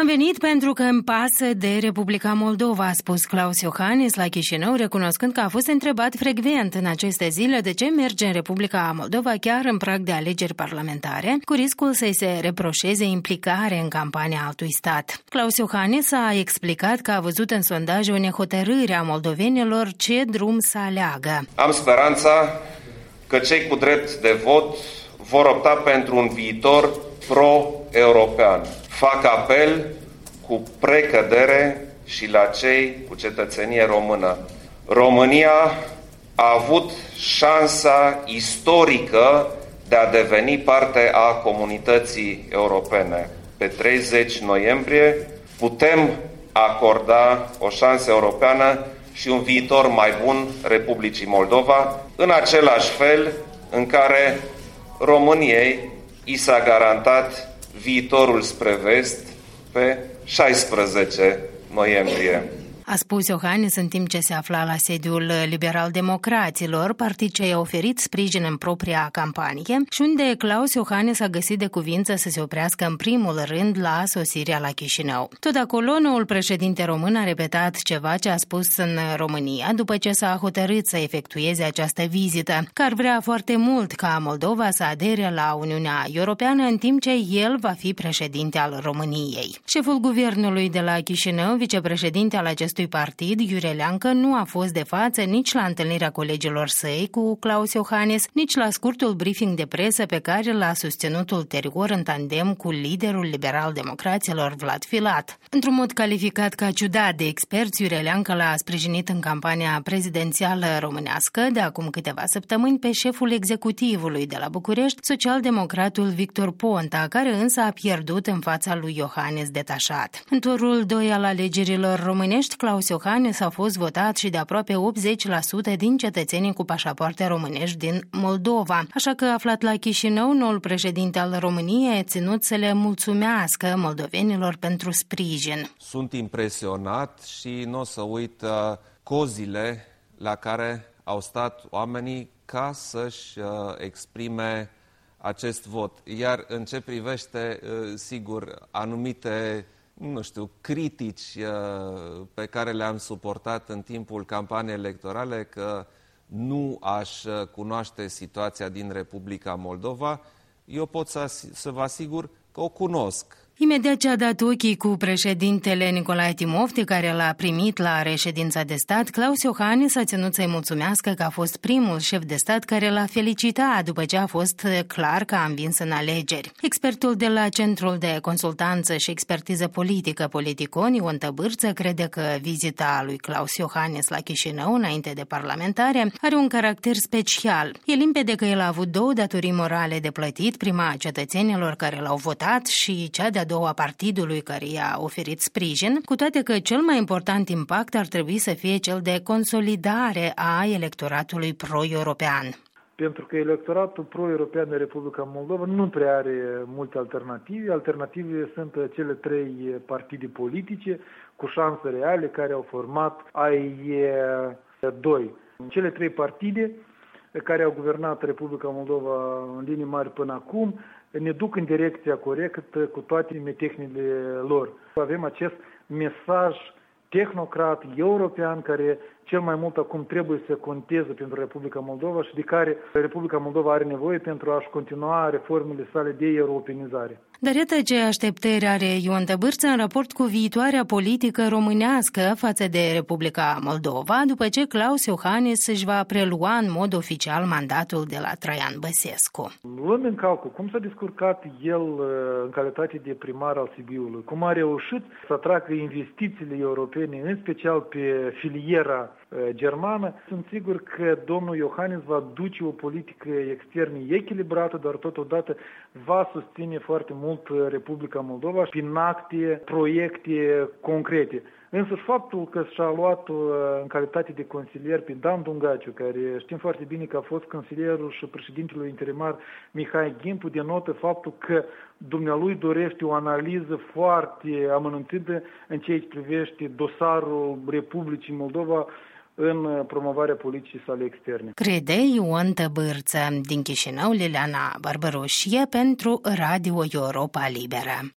Am venit pentru că îmi pasă de Republica Moldova, a spus Klaus Iohannis la Chișinău, recunoscând că a fost întrebat frecvent în aceste zile de ce merge în Republica Moldova chiar în prag de alegeri parlamentare, cu riscul să-i se reproșeze implicare în campania altui stat. Klaus Iohannis a explicat că a văzut în sondaje o nehotărâre a moldovenilor ce drum să aleagă. Am speranța că cei cu drept de vot vor opta pentru un viitor pro-european. Fac apel cu precădere și la cei cu cetățenie română. România a avut șansa istorică de a deveni parte a comunității europene. Pe 30 noiembrie putem acorda o șansă europeană și un viitor mai bun Republicii Moldova, în același fel în care României i s-a garantat viitorul spre vest pe 16 noiembrie. A spus Iohannis în timp ce se afla la sediul Liberal-Democraților, partid ce i-a oferit sprijin în propria campanie și unde Klaus Iohannis a găsit de cuvință să se oprească în primul rând la sosirea la Chișinău. Tot acolo, noul președinte român a repetat ceva ce a spus în România după ce s-a hotărât să efectueze această vizită, că ar vrea foarte mult ca Moldova să adere la Uniunea Europeană în timp ce el va fi președinte al României. Șeful guvernului de la Chișinău, vicepreședinte al acestui partid, Iurie Leancă, nu a fost de față nici la întâlnirea colegilor săi cu Klaus Iohannis, nici la scurtul briefing de presă pe care l-a susținut ulterior în tandem cu liderul liberal-democraților Vlad Filat. Într-un mod calificat ca ciudat de experți, Iurie Leancă l-a sprijinit în campania prezidențială românească de acum câteva săptămâni pe șeful executivului de la București, socialdemocratul Victor Ponta, care însă a pierdut în fața lui Iohannis detașat. În turul 2 al alegerilor românești, Klaus Iohannis a fost votat și de aproape 80% din cetățenii cu pașapoarte românești din Moldova. Așa că, aflat la Chișinău, noul președinte al României a ținut să le mulțumească moldovenilor pentru sprijin. Sunt impresionat și nu o să uit cozile la care au stat oamenii ca să-și exprime acest vot. Iar în ce privește, sigur, anumite critici pe care le-am suportat în timpul campaniei electorale, că nu aș cunoaște situația din Republica Moldova, eu pot să vă asigur că o cunosc. Imediat ce a dat ochii cu președintele Nicolae Timofte, care l-a primit la reședința de stat, Klaus Iohannis a ținut să-i mulțumească că a fost primul șef de stat care l-a felicitat după ce a fost clar că a învins în alegeri. Expertul de la Centrul de Consultanță și Expertiză Politică Politicon, Ion Tăbârță, crede că vizita lui Klaus Iohannis la Chișinău, înainte de parlamentare, are un caracter special. E limpede că el a avut două datorii morale de plătit, prima a cetățenilor care l-au votat și cea de-a doua partidului care i-a oferit sprijin, cu toate că cel mai important impact ar trebui să fie cel de consolidare a electoratului pro-european. Pentru că electoratul pro-european de Republica Moldova nu prea are multe alternative. Alternativele sunt cele trei partide politice cu șanse reale care au format AI2. Cele trei partide care au guvernat Republica Moldova în linii mari până acum ne duc în direcția corectă cu toate metehnile lor. Avem acest mesaj tehnocrat european care cel mai mult acum trebuie să conteze pentru Republica Moldova și de care Republica Moldova are nevoie pentru a-și continua reformele sale de europenizare. Dar iată ce așteptări are Ion Tăbârță în raport cu viitoarea politică românească față de Republica Moldova, după ce Klaus Iohannis își va prelua în mod oficial mandatul de la Traian Băsescu. Luând în calcul cum s-a descurcat el în calitate de primar al Sibiului, cum a reușit să atragă investițiile europene, în special pe filiera germană, sunt sigur că domnul Iohannis va duce o politică externă echilibrată, dar totodată va susține foarte mult Republica Moldova prin acte, proiecte concrete. Însă faptul că și-a luat în calitate de consilier pe Dan Dungaciu, care știm foarte bine că a fost consilierul și președintelui interimar Mihai Gimpu, denotă faptul că dumnealui dorește o analiză foarte amănunțită în ceea ce privește dosarul Republicii Moldova în promovarea politicii sale externe. Crede Ion Tăbârță. Din Chișinău, Liliana Barbăroșie pentru Radio Europa Liberă.